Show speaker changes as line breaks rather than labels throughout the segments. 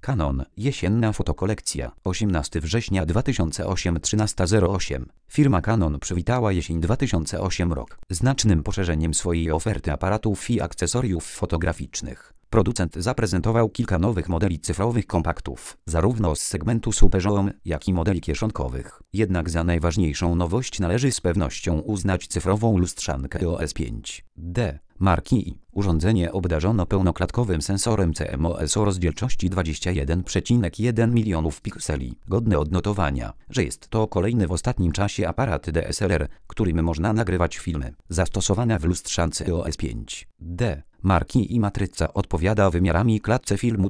Canon, jesienna fotokolekcja, 18 września 2008, 13:08. Firma Canon przywitała jesień 2008 rok znacznym poszerzeniem swojej oferty aparatów i akcesoriów fotograficznych. Producent zaprezentował kilka nowych modeli cyfrowych kompaktów, zarówno z segmentu Super Zoom, jak i modeli kieszonkowych. Jednak za najważniejszą nowość należy z pewnością uznać cyfrową lustrzankę EOS 5D marki. Urządzenie obdarzono pełnoklatkowym sensorem CMOS o rozdzielczości 21,1 milionów pikseli. Godne odnotowania, że jest to kolejny w ostatnim czasie aparat DSLR, którym można nagrywać filmy. Zastosowana w lustrzance EOS 5D marki i matryca odpowiada wymiarami klatce filmu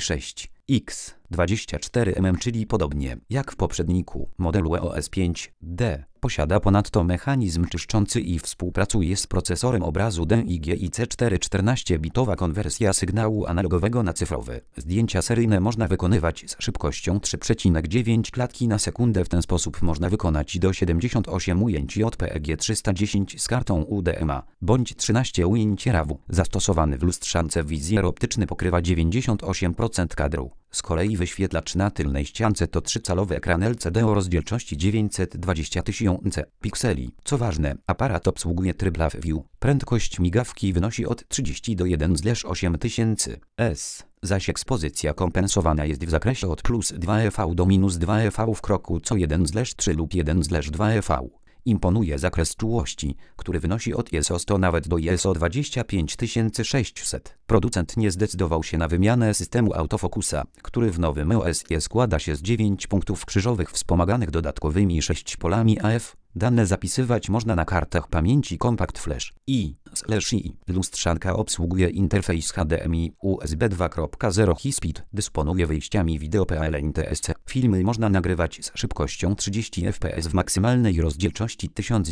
36x24 mm, czyli podobnie jak w poprzedniku modelu EOS 5D. Posiada ponadto mechanizm czyszczący i współpracuje z procesorem obrazu DIGIC4. 14-bitowa konwersja sygnału analogowego na cyfrowy. Zdjęcia seryjne można wykonywać z szybkością 3,9 klatki na sekundę. W ten sposób można wykonać do 78 ujęć JPEG 310 z kartą UDMA, bądź 13 ujęć RAW. Zastosowany w lustrzance wizjer optyczny pokrywa 98% kadru. Z kolei wyświetlacz na tylnej ściance to 3-calowy ekran LCD o rozdzielczości 920 000 pikseli. Co ważne, aparat obsługuje tryb Live View. Prędkość migawki wynosi od 30 do 1/8000 s. Zaś ekspozycja kompensowana jest w zakresie od +2 EV do -2 EV w kroku co 1/3 lub 1/2 EV. Imponuje zakres czułości, który wynosi od ISO 100 nawet do ISO 25600. Producent nie zdecydował się na wymianę systemu autofokusa, który w nowym EOS składa się z 9 punktów krzyżowych wspomaganych dodatkowymi 6 polami AF. Dane zapisywać można na kartach pamięci Compact Flash i/i. Lustrzanka obsługuje interfejs HDMI USB 2.0 High-Speed, dysponuje wyjściami wideo PLNTSC. Filmy można nagrywać z szybkością 30 fps w maksymalnej rozdzielczości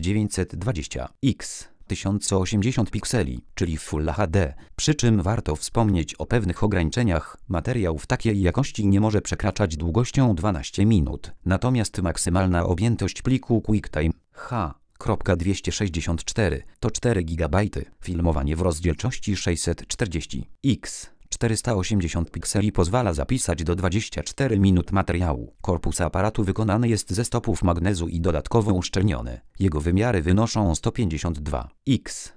1920x 1080 pikseli, czyli w Full HD, przy czym warto wspomnieć o pewnych ograniczeniach. Materiał w takiej jakości nie może przekraczać długością 12 minut, natomiast maksymalna objętość pliku QuickTime H.264 to 4 GB. Filmowanie w rozdzielczości 640x 480 pikseli pozwala zapisać do 24 minut materiału. Korpus aparatu wykonany jest ze stopów magnezu i dodatkowo uszczelniony. Jego wymiary wynoszą 152x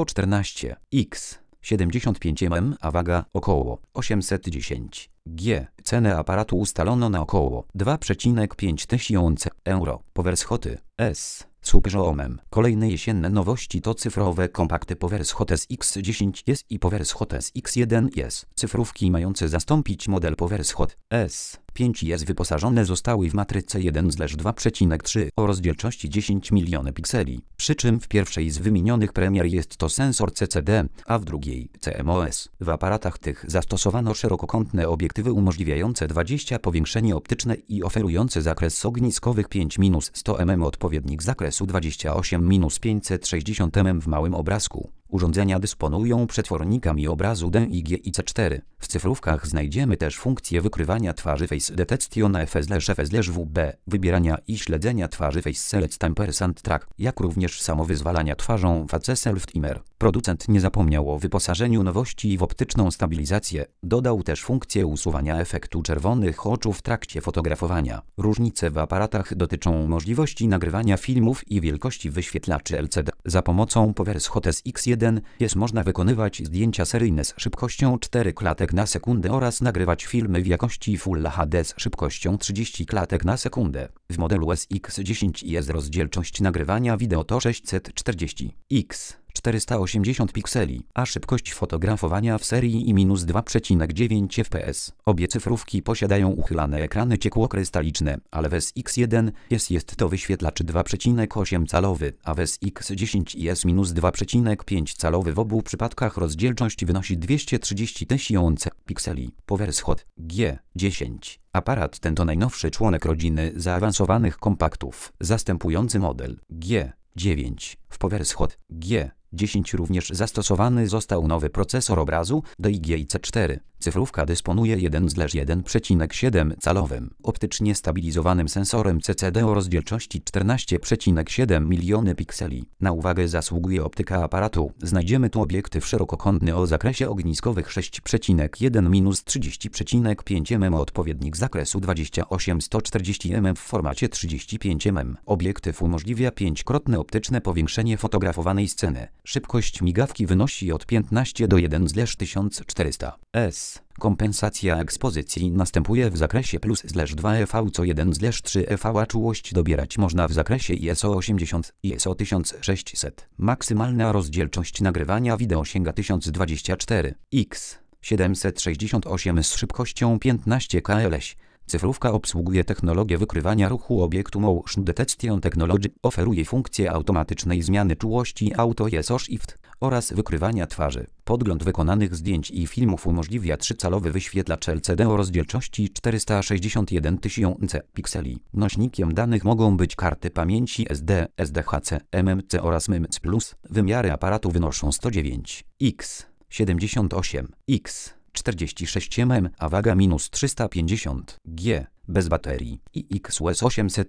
114x 75 mm, a waga około 810 g. Cenę aparatu ustalono na około 2,5 tysiąca euro. PowerShot S Super Zoom. Kolejne jesienne nowości to cyfrowe kompakty PowerShot X10S i PowerShot X1S. Cyfrówki mające zastąpić model PowerShot S5S wyposażone zostały w matrycę 1/2,3 o rozdzielczości 10 milionów pikseli, przy czym w pierwszej z wymienionych premier jest to sensor CCD, a w drugiej CMOS. W aparatach tych zastosowano szerokokątne obiektywy umożliwiające 20 powiększenie optyczne i oferujące zakres ogniskowych 5-100 mm, odpowiednik zakresu 28-560 mm w małym obrazku. Urządzenia dysponują przetwornikami obrazu DIGIC4. W cyfrówkach znajdziemy też funkcję wykrywania twarzy Face Detection FSLV-WB, wybierania i śledzenia twarzy Face Select & Track, jak również samowyzwalania twarzą Face Self-Timer. Producent nie zapomniał o wyposażeniu nowości w optyczną stabilizację. Dodał też funkcję usuwania efektu czerwonych oczu w trakcie fotografowania. Różnice w aparatach dotyczą możliwości nagrywania filmów i wielkości wyświetlaczy LCD. Za pomocą PowerShot X1 można wykonywać zdjęcia seryjne z szybkością 4 klatek na sekundę oraz nagrywać filmy w jakości Full HD z szybkością 30 klatek na sekundę. W modelu SX10 jest rozdzielczość nagrywania wideo to 640x 480 pikseli, a szybkość fotografowania w serii i -2,9 fps. Obie cyfrówki posiadają uchylane ekrany ciekłokrystaliczne, ale w SX1 jest to wyświetlacz 2,8-calowy, a w SX10 jest -2,5 calowy. W obu przypadkach rozdzielczość wynosi 230 000 pikseli. PowerShot G10. Aparat ten to najnowszy członek rodziny zaawansowanych kompaktów, zastępujący model G9. W PowerShot G 10 również zastosowany został nowy procesor obrazu DIGIC4. Cyfrówka dysponuje 1/1,7 calowym, optycznie stabilizowanym sensorem CCD o rozdzielczości 14,7 miliony pikseli. Na uwagę zasługuje optyka aparatu. Znajdziemy tu obiektyw szerokokątny o zakresie ogniskowych 6,1-30,5 mm, odpowiednik zakresu 28-140 mm w formacie 35 mm. Obiektyw umożliwia 5-krotne optyczne powiększenie fotografowanej sceny. Szybkość migawki wynosi od 15 do 1/1400 s. Kompensacja ekspozycji następuje w zakresie +/2 EV co 1/3 EV, a czułość dobierać można w zakresie ISO 80 i ISO 1600. Maksymalna rozdzielczość nagrywania wideo sięga 1024x768 z szybkością 15 kLS. Cyfrówka obsługuje technologię wykrywania ruchu obiektu Motion Detection Technology, oferuje funkcję automatycznej zmiany czułości Auto ISO Shift oraz wykrywania twarzy. Podgląd wykonanych zdjęć i filmów umożliwia 3-calowy wyświetlacz LCD o rozdzielczości 461 000 pikseli. Nośnikiem danych mogą być karty pamięci SD, SDHC, MMC oraz MMC+. Wymiary aparatu wynoszą 109 x 78 x 46 mm, a waga -350 g. Bez baterii. IXUS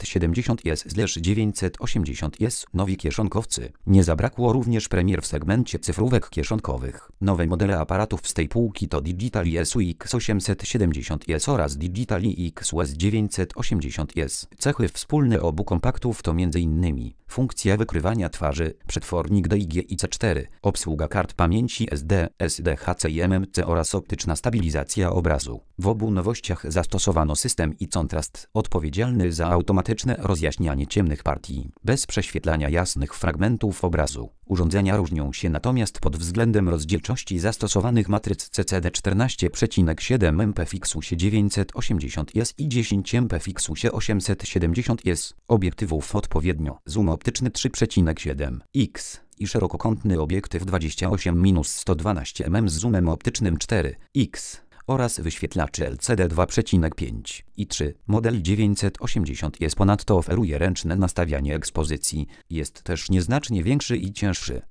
870S/980S. Nowi kieszonkowcy. Nie zabrakło również premier w segmencie cyfrówek kieszonkowych. Nowe modele aparatów z tej półki to Digital IX 870S oraz Digital IXUS 980S. Cechy wspólne obu kompaktów to m.in. funkcja wykrywania twarzy, przetwornik DIGIC4, obsługa kart pamięci SD, SDHC i MMC oraz optyczna stabilizacja obrazu. W obu nowościach zastosowano system i kontrast odpowiedzialny za automatyczne rozjaśnianie ciemnych partii, bez prześwietlania jasnych fragmentów obrazu. Urządzenia różnią się natomiast pod względem rozdzielczości zastosowanych matryc CCD 14,7 MP w Ixusie 980S i 10 MP w Ixusie 870S, obiektywów odpowiednio zoom optyczny 3,7 x i szerokokątny obiektyw 28-112 mm z zoomem optycznym 4 x oraz wyświetlaczy LCD 2,5 i 3. Model 980 jest ponadto oferuje ręczne nastawianie ekspozycji, jest też nieznacznie większy i cięższy.